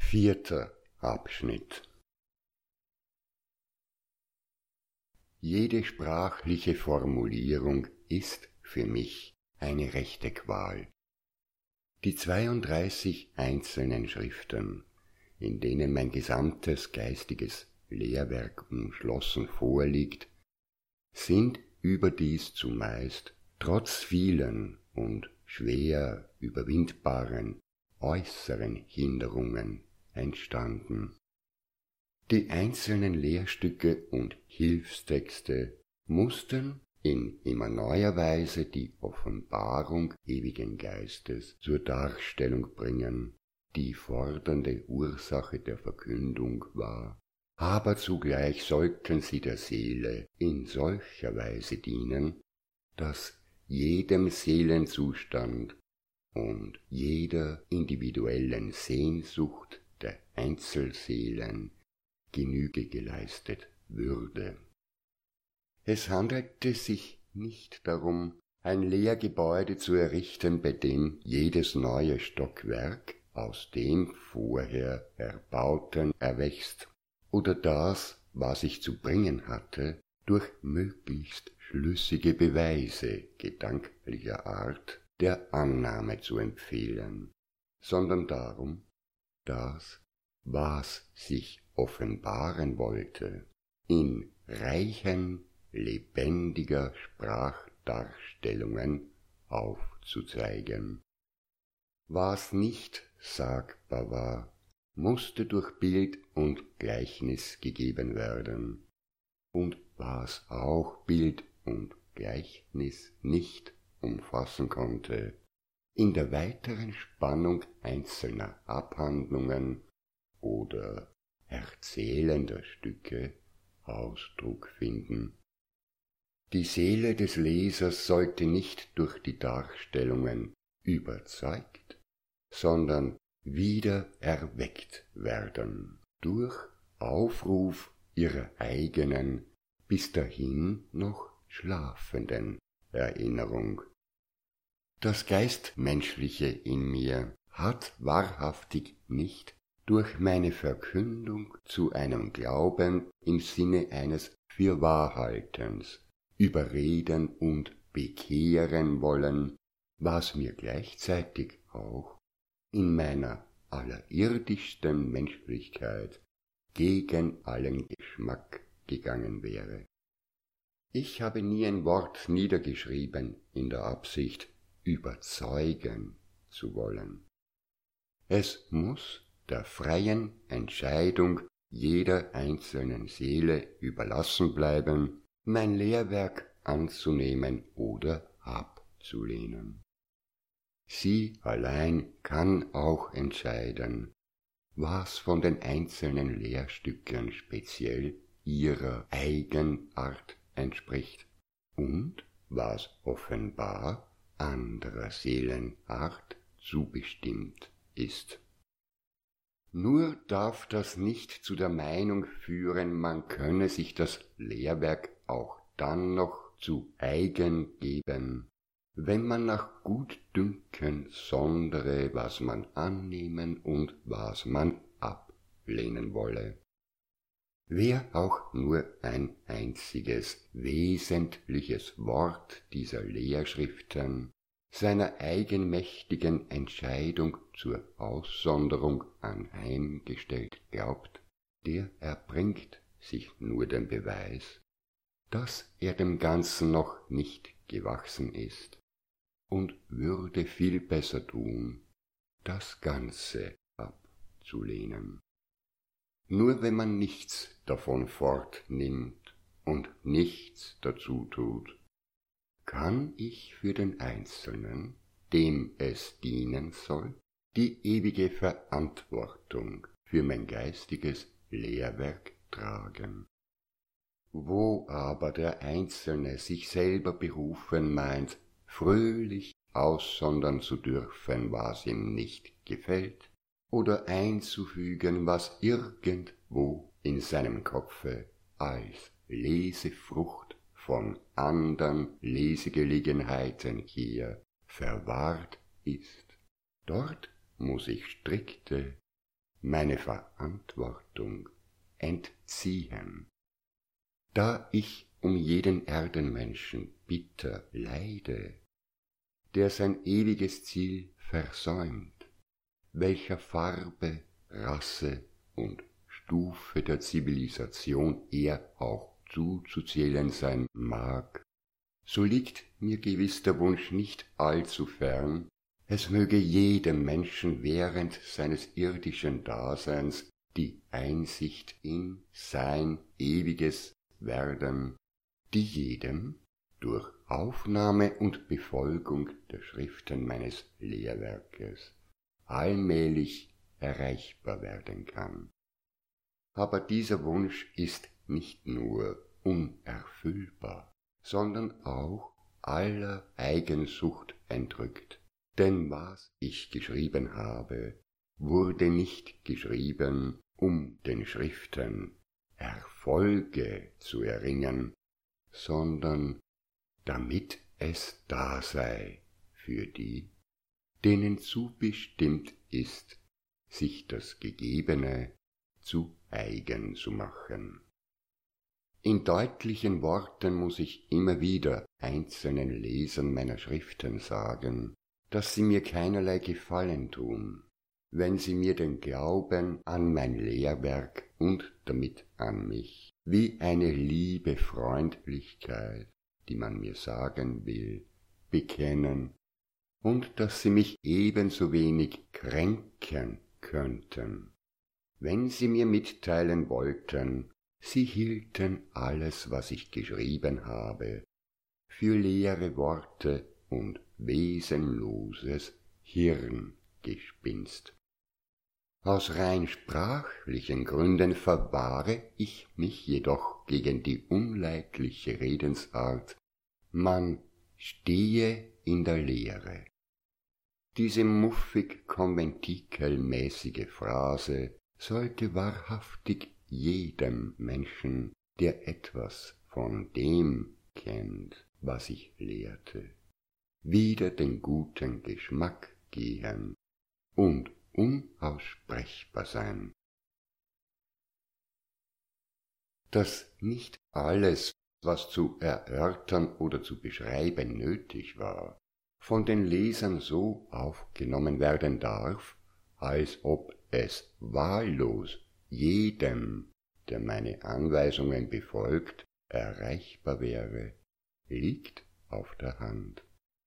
Vierter Abschnitt. Jede sprachliche Formulierung ist für mich eine rechte Qual. Die 32 einzelnen Schriften, in denen mein gesamtes geistiges Lehrwerk umschlossen vorliegt, sind überdies zumeist trotz vielen und schwer überwindbaren äußeren Hinderungen entstanden. Die einzelnen Lehrstücke und Hilfstexte mussten in immer neuer Weise die Offenbarung ewigen Geistes zur Darstellung bringen, die fordernde Ursache der Verkündung war, aber zugleich sollten sie der Seele in solcher Weise dienen, dass jedem Seelenzustand und jeder individuellen Sehnsucht der Einzelseelen Genüge geleistet würde. Es handelte sich nicht darum, ein Lehrgebäude zu errichten, bei dem jedes neue Stockwerk aus dem vorher Erbauten erwächst, oder das, was ich zu bringen hatte, durch möglichst schlüssige Beweise gedanklicher Art der Annahme zu empfehlen, sondern darum, dass, was sich offenbaren wollte, in reichen, lebendiger Sprachdarstellungen aufzuzeigen. Was nicht sagbar war, musste durch Bild und Gleichnis gegeben werden, und was auch Bild und Gleichnis nicht umfassen konnte, in der weiteren Spannung einzelner Abhandlungen oder erzählender Stücke Ausdruck finden. Die Seele des Lesers sollte nicht durch die Darstellungen überzeugt, sondern wieder erweckt werden durch Aufruf ihrer eigenen, bis dahin noch schlafenden Erinnerung. Das Geistmenschliche in mir hat wahrhaftig nicht durch meine Verkündung zu einem Glauben im Sinne eines Fürwahrhaltens überreden und bekehren wollen, was mir gleichzeitig auch in meiner allerirdischsten Menschlichkeit gegen allen Geschmack gegangen wäre. Ich habe nie ein Wort niedergeschrieben in der Absicht, überzeugen zu wollen. Es muß der freien Entscheidung jeder einzelnen Seele überlassen bleiben, mein Lehrwerk anzunehmen oder abzulehnen. Sie allein kann auch entscheiden, was von den einzelnen Lehrstücken speziell ihrer Eigenart entspricht und was offenbar anderer Seelenart zubestimmt ist. Nur darf das nicht zu der Meinung führen, man könne sich das Lehrwerk auch dann noch zu eigen geben, wenn man nach Gutdünken sondere, was man annehmen und was man ablehnen wolle. Wer auch nur ein einziges wesentliches Wort dieser Lehrschriften seiner eigenmächtigen Entscheidung zur Aussonderung anheimgestellt glaubt, der erbringt sich nur den Beweis, dass er dem Ganzen noch nicht gewachsen ist und würde viel besser tun, das Ganze abzulehnen. Nur wenn man nichts davon fortnimmt und nichts dazu tut, kann ich für den Einzelnen, dem es dienen soll, die ewige Verantwortung für mein geistiges Lehrwerk tragen. Wo aber der Einzelne sich selber berufen meint, fröhlich aussondern zu dürfen, was ihm nicht gefällt, oder einzufügen, was irgendwo in seinem Kopfe als Lesefrucht von andern Lesegelegenheiten hier verwahrt ist. Dort muß ich strikte meine Verantwortung entziehen. Da ich um jeden Erdenmenschen bitter leide, der sein ewiges Ziel versäumt, welcher Farbe, Rasse und Stufe der Zivilisation er auch zuzuzählen sein mag, so liegt mir gewiss der Wunsch nicht allzu fern, es möge jedem Menschen während seines irdischen Daseins die Einsicht in sein ewiges Werden, die jedem durch Aufnahme und Befolgung der Schriften meines Lehrwerkes allmählich erreichbar werden kann. Aber dieser Wunsch ist nicht nur unerfüllbar, sondern auch aller Eigensucht entrückt. Denn was ich geschrieben habe, wurde nicht geschrieben, um den Schriften Erfolge zu erringen, sondern damit es da sei für die, denen zubestimmt ist, sich das Gegebene zu eigen zu machen. In deutlichen Worten muß ich immer wieder einzelnen Lesern meiner Schriften sagen, dass sie mir keinerlei Gefallen tun, wenn sie mir den Glauben an mein Lehrwerk und damit an mich, wie eine liebe Freundlichkeit, die man mir sagen will, bekennen, und dass sie mich ebenso wenig kränken könnten, wenn sie mir mitteilen wollten, sie hielten alles, was ich geschrieben habe, für leere Worte und wesenloses Hirngespinst. Aus rein sprachlichen Gründen verwahre ich mich jedoch gegen die unleidliche Redensart, man stehe in der Lehre. Diese muffig-konventikelmäßige Phrase sollte wahrhaftig jedem Menschen, der etwas von dem kennt, was ich lehrte, wider den guten Geschmack gehen und unaussprechbar sein. Dass nicht alles, was zu erörtern oder zu beschreiben nötig war, von den Lesern so aufgenommen werden darf, als ob es wahllos jedem, der meine Anweisungen befolgt, erreichbar wäre, liegt auf der Hand.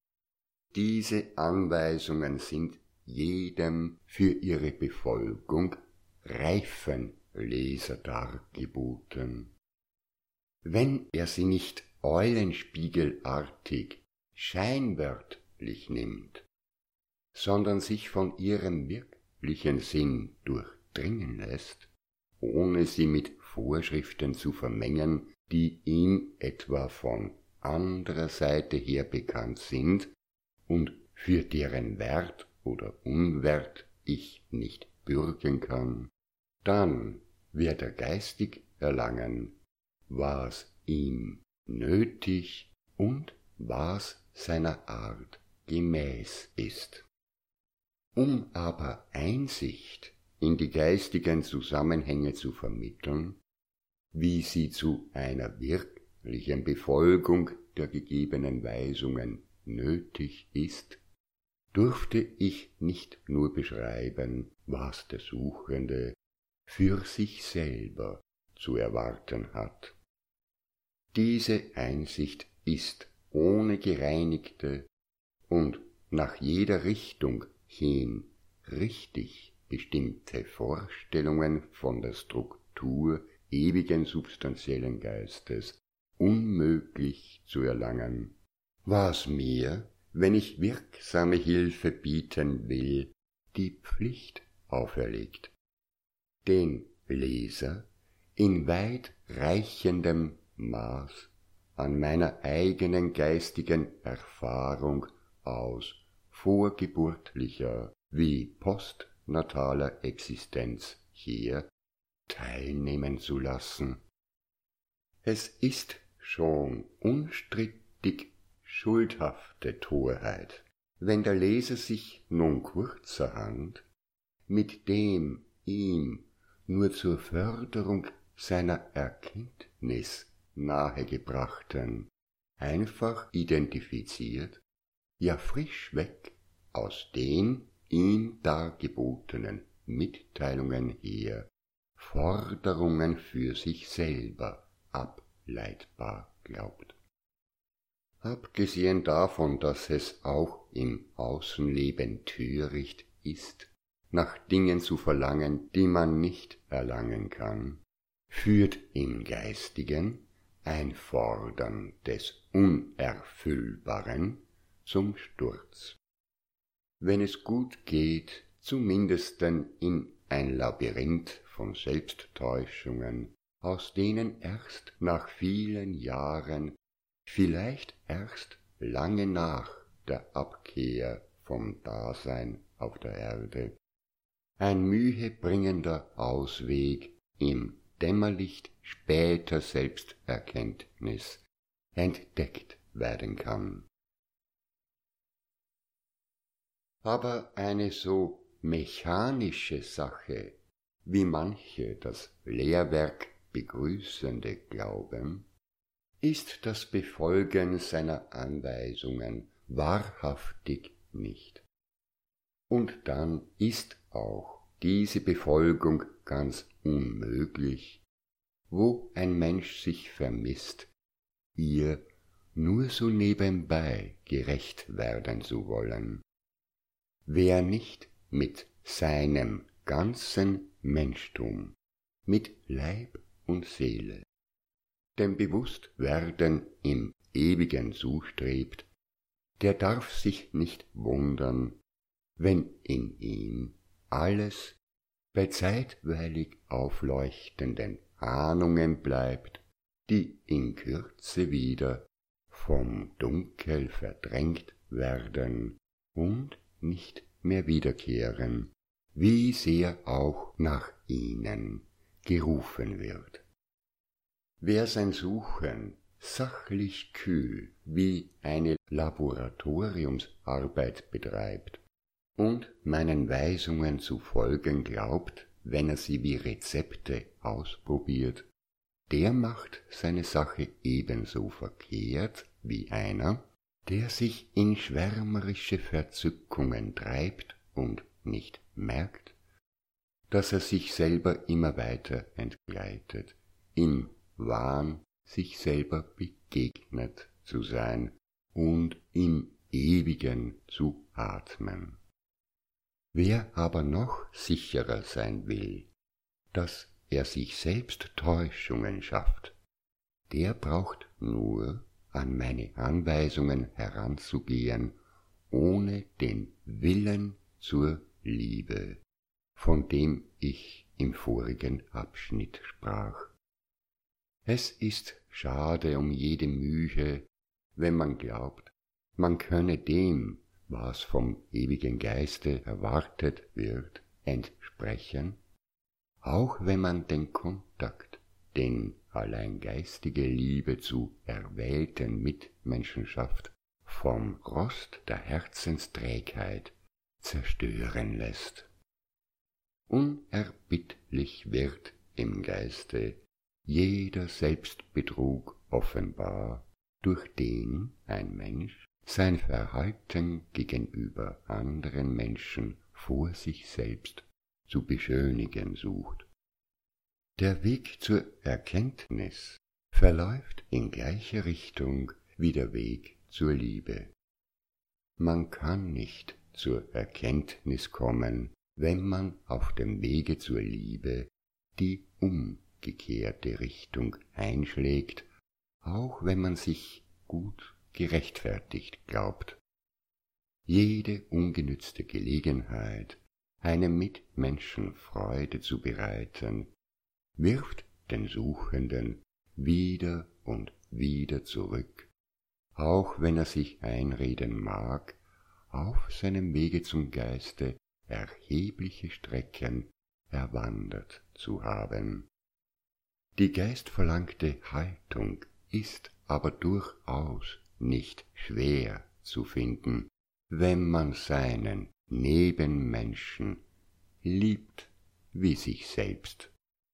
Diese Anweisungen sind jedem für ihre Befolgung reifen Leser dargeboten. Wenn er sie nicht eulenspiegelartig, scheinwörtlich nimmt, sondern sich von ihrem wirklichen Sinn durchdringen lässt, ohne sie mit Vorschriften zu vermengen, die ihm etwa von anderer Seite her bekannt sind und für deren Wert oder Unwert ich nicht bürgen kann, dann wird er geistig erlangen, was ihm nötig und was seiner Art gemäß ist. Um aber Einsicht in die geistigen Zusammenhänge zu vermitteln, wie sie zu einer wirklichen Befolgung der gegebenen Weisungen nötig ist, durfte ich nicht nur beschreiben, was der Suchende für sich selber zu erwarten hat. Diese Einsicht ist ohne gereinigte und nach jeder Richtung hin richtig bestimmte Vorstellungen von der Struktur ewigen substanziellen Geistes unmöglich zu erlangen, was mir, wenn ich wirksame Hilfe bieten will, die Pflicht auferlegt, den Leser in weit reichendem Maß an meiner eigenen geistigen Erfahrung aus vorgeburtlicher wie postnataler Existenz her teilnehmen zu lassen. Es ist schon unstrittig schuldhafte Torheit, wenn der Leser sich nun kurzerhand mit dem ihm nur zur Förderung seiner Erkenntnis nahegebrachten, einfach identifiziert, ja frisch weg aus den ihm dargebotenen Mitteilungen her Forderungen für sich selber ableitbar glaubt. Abgesehen davon, dass es auch im Außenleben töricht ist, nach Dingen zu verlangen, die man nicht erlangen kann, führt im Geistigen ein Fordern des Unerfüllbaren zum Sturz. Wenn es gut geht, zumindest in ein Labyrinth von Selbsttäuschungen, aus denen erst nach vielen Jahren, vielleicht erst lange nach der Abkehr vom Dasein auf der Erde, ein mühebringender Ausweg im Dämmerlicht später Selbsterkenntnis entdeckt werden kann. Aber eine so mechanische Sache, wie manche das Lehrwerk begrüßende glauben, ist das Befolgen seiner Anweisungen wahrhaftig nicht. Und dann ist auch diese Befolgung ganz unmöglich, wo ein Mensch sich vermisst, ihr nur so nebenbei gerecht werden zu wollen. Wer nicht mit seinem ganzen Menschtum, mit Leib und Seele, dem Bewusstwerden im Ewigen zustrebt, der darf sich nicht wundern, wenn in ihm alles bei zeitweilig aufleuchtenden Ahnungen bleibt, die in Kürze wieder vom Dunkel verdrängt werden und nicht mehr wiederkehren, wie sehr auch nach ihnen gerufen wird. Wer sein Suchen sachlich kühl wie eine Laboratoriumsarbeit betreibt und meinen Weisungen zu folgen glaubt, wenn er sie wie Rezepte ausprobiert, der macht seine Sache ebenso verkehrt wie einer, der sich in schwärmerische Verzückungen treibt und nicht merkt, dass er sich selber immer weiter entgleitet, im Wahn sich selber begegnet zu sein und im Ewigen zu atmen. Wer aber noch sicherer sein will, dass er sich selbst Täuschungen schafft, der braucht nur an meine Anweisungen heranzugehen, ohne den Willen zur Liebe, von dem ich im vorigen Abschnitt sprach. Es ist schade um jede Mühe, wenn man glaubt, man könne dem, was vom ewigen Geiste erwartet wird, entsprechen, auch wenn man den Kontakt, den allein geistige Liebe zu erwählten Mitmenschen schafft, vom Rost der Herzensträgheit zerstören lässt. Unerbittlich wird im Geiste jeder Selbstbetrug offenbar, durch den ein Mensch sein Verhalten gegenüber anderen Menschen vor sich selbst zu beschönigen sucht. Der Weg zur Erkenntnis verläuft in gleicher Richtung wie der Weg zur Liebe. Man kann nicht zur Erkenntnis kommen, wenn man auf dem Wege zur Liebe die umgekehrte Richtung einschlägt, auch wenn man sich gut gerechtfertigt glaubt. Jede ungenützte Gelegenheit, einem Mitmenschen Freude zu bereiten, wirft den Suchenden wieder und wieder zurück, auch wenn er sich einreden mag, auf seinem Wege zum Geiste erhebliche Strecken erwandert zu haben. Die geistverlangte Haltung ist aber durchaus nicht schwer zu finden, wenn man seinen Nebenmenschen liebt wie sich selbst.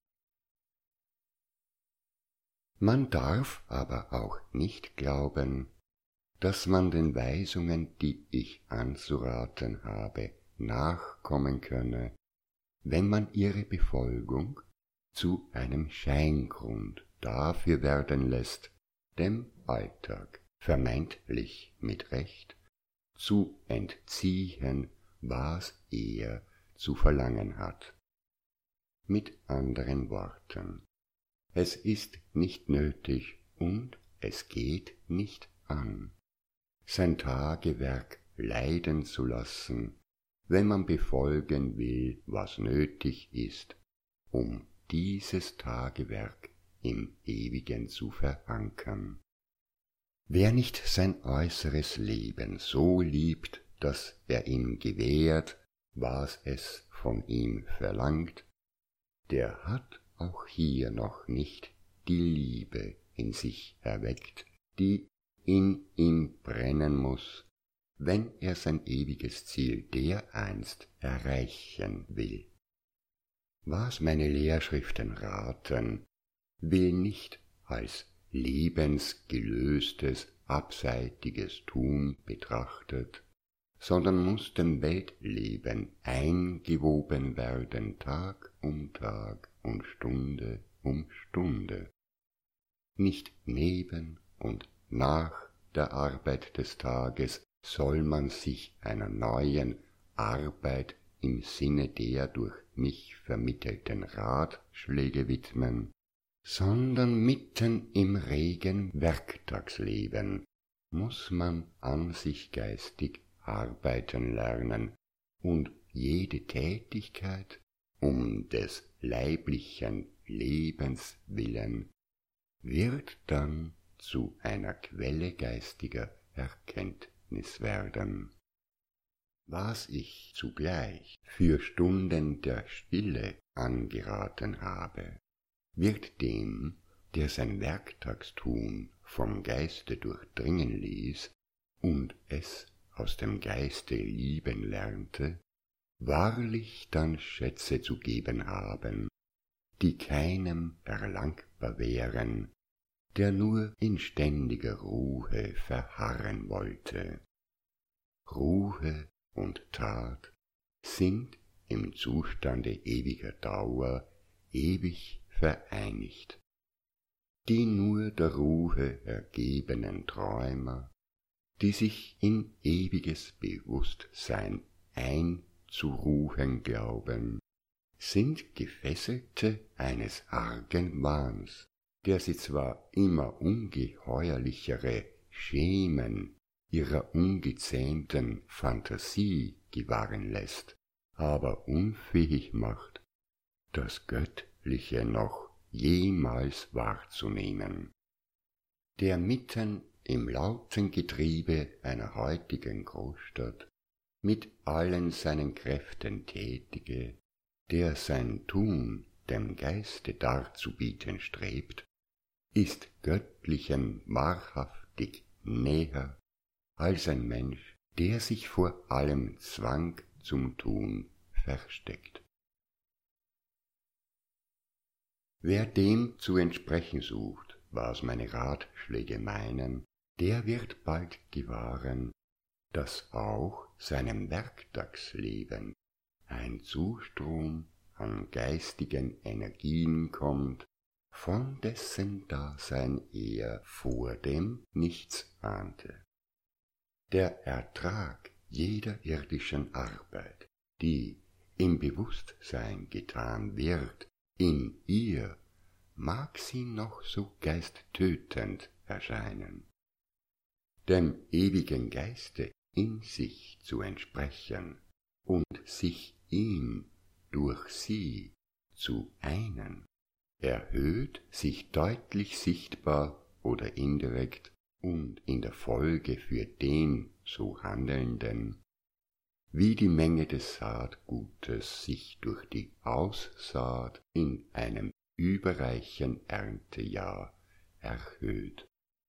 Man darf aber auch nicht glauben, dass man den Weisungen, die ich anzuraten habe, nachkommen könne, wenn man ihre Befolgung zu einem Scheingrund dafür werden lässt, dem Alltag vermeintlich mit Recht zu entziehen, was er zu verlangen hat. Mit anderen Worten, es ist nicht nötig und es geht nicht an, sein Tagewerk leiden zu lassen, wenn man befolgen will, was nötig ist, um dieses Tagewerk im Ewigen zu verankern. Wer nicht sein äußeres Leben so liebt, dass er ihm gewährt, was es von ihm verlangt, der hat auch hier noch nicht die Liebe in sich erweckt, die in ihm brennen muß, wenn er sein ewiges Ziel dereinst erreichen will. Was meine Lehrschriften raten, will nicht als lebensgelöstes, abseitiges Tun betrachtet, sondern muß dem Weltleben eingewoben werden Tag um Tag und Stunde um Stunde. Nicht neben und nach der Arbeit des Tages soll man sich einer neuen Arbeit im Sinne der durch mich vermittelten Ratschläge widmen, sondern mitten im regen Werktagsleben muß man an sich geistig arbeiten lernen und jede Tätigkeit um des leiblichen Lebens willen wird dann zu einer Quelle geistiger Erkenntnis werden. Was ich zugleich für Stunden der Stille angeraten habe, wird dem, der sein Werktagstun vom Geiste durchdringen ließ und es aus dem Geiste lieben lernte, wahrlich dann Schätze zu geben haben, die keinem erlangbar wären, der nur in ständiger Ruhe verharren wollte. Ruhe und Tat sind im Zustande ewiger Dauer ewig vereinigt. Die nur der Ruhe ergebenen Träumer, die sich in ewiges Bewusstsein einzuruhen glauben, sind Gefesselte eines argen Wahns, der sie zwar immer ungeheuerlichere Schemen ihrer ungezähmten Phantasie gewahren lässt, aber unfähig macht, das Göttliche noch jemals wahrzunehmen. Der mitten im lauten Getriebe einer heutigen Großstadt mit allen seinen Kräften tätige, der sein Tun dem Geiste darzubieten strebt, ist Göttlichem wahrhaftig näher als ein Mensch, der sich vor allem Zwang zum Tun versteckt. Wer dem zu entsprechen sucht, was meine Ratschläge meinen, der wird bald gewahren, dass auch seinem Werktagsleben ein Zustrom an geistigen Energien kommt, von dessen Dasein er vordem nichts ahnte. Der Ertrag jeder irdischen Arbeit, die im Bewusstsein getan wird, in ihr mag sie noch so geisttötend erscheinen. Dem ewigen Geiste in sich zu entsprechen und sich ihm durch sie zu einen, erhöht sich deutlich sichtbar oder indirekt und in der Folge für den so Handelnden, wie die Menge des Saatgutes sich durch die Aussaat in einem überreichen Erntejahr erhöht.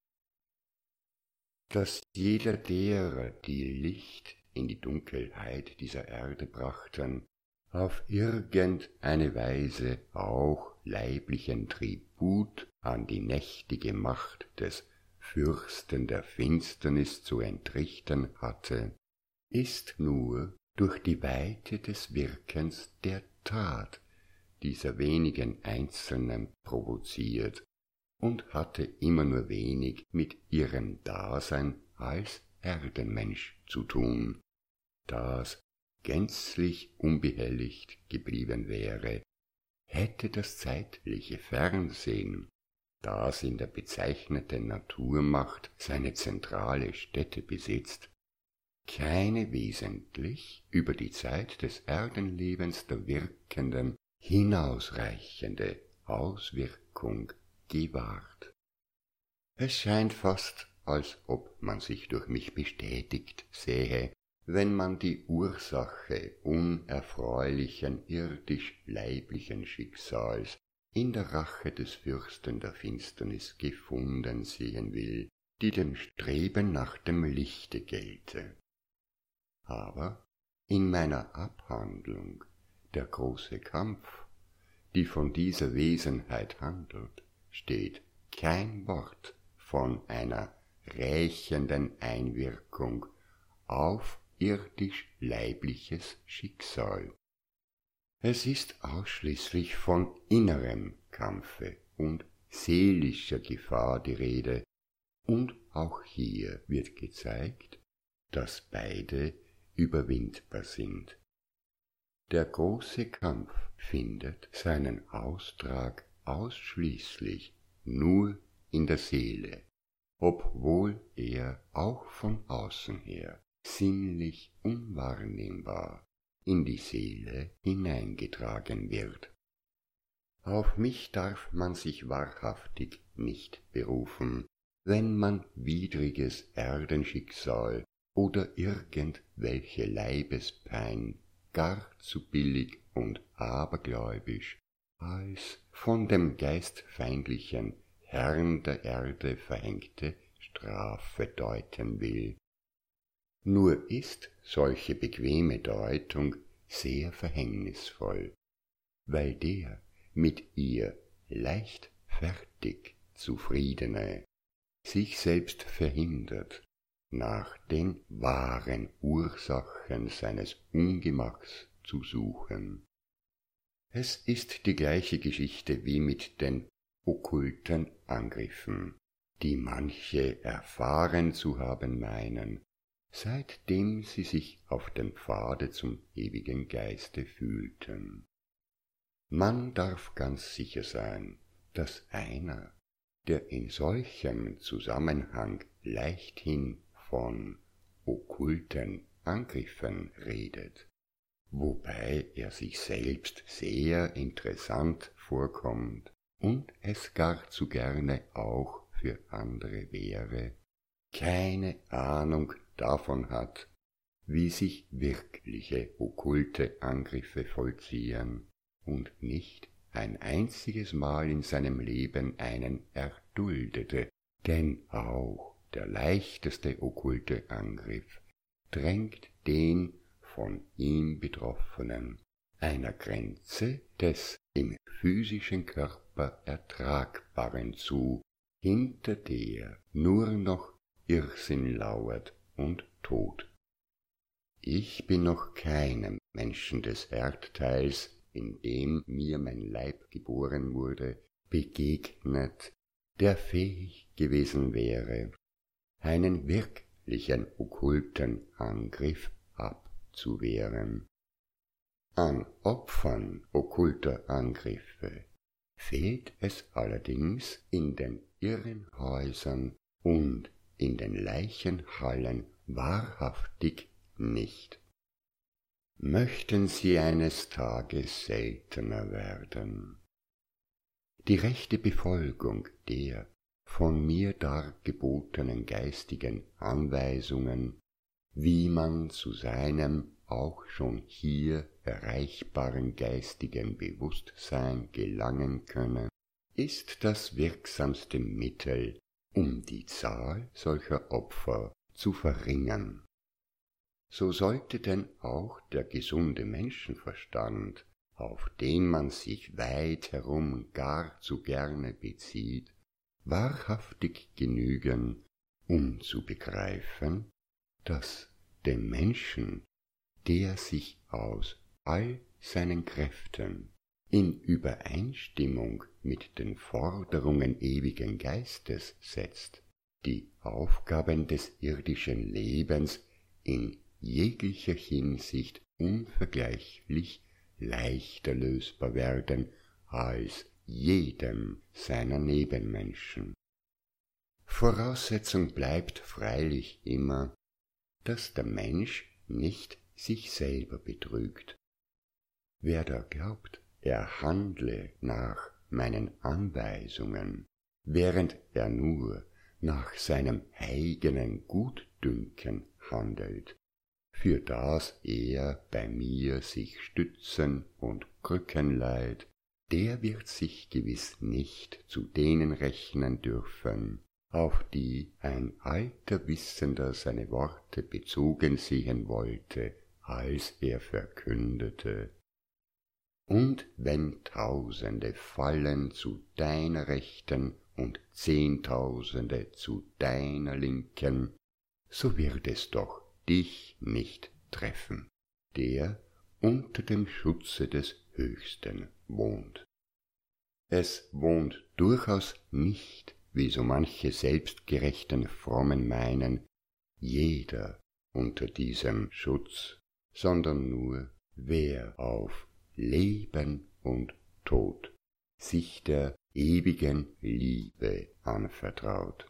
Dass jeder derer, die Licht in die Dunkelheit dieser Erde brachten, auf irgendeine Weise auch leiblichen Tribut an die mächtige Macht des Fürsten der Finsternis zu entrichten hatte, ist nur durch die Weite des Wirkens der Tat dieser wenigen Einzelnen provoziert und hatte immer nur wenig mit ihrem Dasein als Erdenmensch zu tun, das gänzlich unbehelligt geblieben wäre, hätte das zeitliche Fernsehen, das in der bezeichneten Naturmacht seine zentrale Stätte besitzt, keine wesentlich über die Zeit des Erdenlebens der wirkenden, hinausreichende Auswirkung gewahrt. Es scheint fast, als ob man sich durch mich bestätigt sähe, wenn man die Ursache unerfreulichen irdisch-leiblichen Schicksals in der Rache des Fürsten der Finsternis gefunden sehen will, die dem Streben nach dem Lichte gelte. Aber in meiner Abhandlung Der große Kampf, die von dieser Wesenheit handelt, steht kein Wort von einer rächenden Einwirkung auf irdisch-leibliches Schicksal. Es ist ausschließlich von innerem Kampfe und seelischer Gefahr die Rede, und auch hier wird gezeigt, dass beide überwindbar sind. Der große Kampf findet seinen Austrag ausschließlich nur in der Seele, obwohl er auch von außen her sinnlich unwahrnehmbar in die Seele hineingetragen wird. Auf mich darf man sich wahrhaftig nicht berufen, wenn man widriges Erdenschicksal oder irgendwelche Leibespein gar zu billig und abergläubisch als von dem geistfeindlichen Herrn der Erde verhängte Strafe deuten will. Nur ist solche bequeme Deutung sehr verhängnisvoll, weil der mit ihr leichtfertig Zufriedene sich selbst verhindert, nach den wahren Ursachen seines Ungemachs zu suchen. Es ist die gleiche Geschichte wie mit den okkulten Angriffen, die manche erfahren zu haben meinen, seitdem sie sich auf dem Pfade zum ewigen Geiste fühlten. Man darf ganz sicher sein, dass einer, der in solchem Zusammenhang leichthin von okkulten Angriffen redet, wobei er sich selbst sehr interessant vorkommt und es gar zu gerne auch für andere wäre, keine Ahnung davon hat, wie sich wirkliche okkulte Angriffe vollziehen und nicht ein einziges Mal in seinem Leben einen erduldete, denn auch der leichteste okkulte Angriff drängt den von ihm Betroffenen einer Grenze des im physischen Körper Ertragbaren zu, hinter der nur noch Irrsinn lauert und Tod. Ich bin noch keinem Menschen des Erdteils, in dem mir mein Leib geboren wurde, begegnet, der fähig gewesen wäre, einen wirklichen okkulten Angriff abzuwehren. An Opfern okkulter Angriffe fehlt es allerdings in den Irrenhäusern und in den Leichenhallen wahrhaftig nicht. Möchten sie eines Tages seltener werden. Die rechte Befolgung der von mir dargebotenen geistigen Anweisungen, wie man zu seinem auch schon hier erreichbaren geistigen Bewusstsein gelangen könne, ist das wirksamste Mittel, um die Zahl solcher Opfer zu verringern. so sollte denn auch der gesunde Menschenverstand, auf den man sich weit herum gar zu gerne bezieht, wahrhaftig genügen, um zu begreifen, dass dem Menschen, der sich aus all seinen Kräften in Übereinstimmung mit den Forderungen ewigen Geistes setzt, die Aufgaben des irdischen Lebens in jeglicher Hinsicht unvergleichlich leichter lösbar werden als jedem seiner Nebenmenschen. Voraussetzung bleibt freilich immer, dass der Mensch nicht sich selber betrügt. Wer da glaubt, er handle nach meinen Anweisungen, während er nur nach seinem eigenen Gutdünken handelt, für das er bei mir sich stützen und krücken leiht, der wird sich gewiss nicht zu denen rechnen dürfen, auf die ein alter Wissender seine Worte bezogen sehen wollte, als er verkündete: Und wenn Tausende fallen zu deiner Rechten und 10.000 zu deiner Linken, so wird es doch dich nicht treffen, der unter dem Schutze des Höchsten wohnt. Es wohnt durchaus nicht, wie so manche selbstgerechten Frommen meinen, jeder unter diesem Schutz, sondern nur wer auf Leben und Tod sich der ewigen Liebe anvertraut.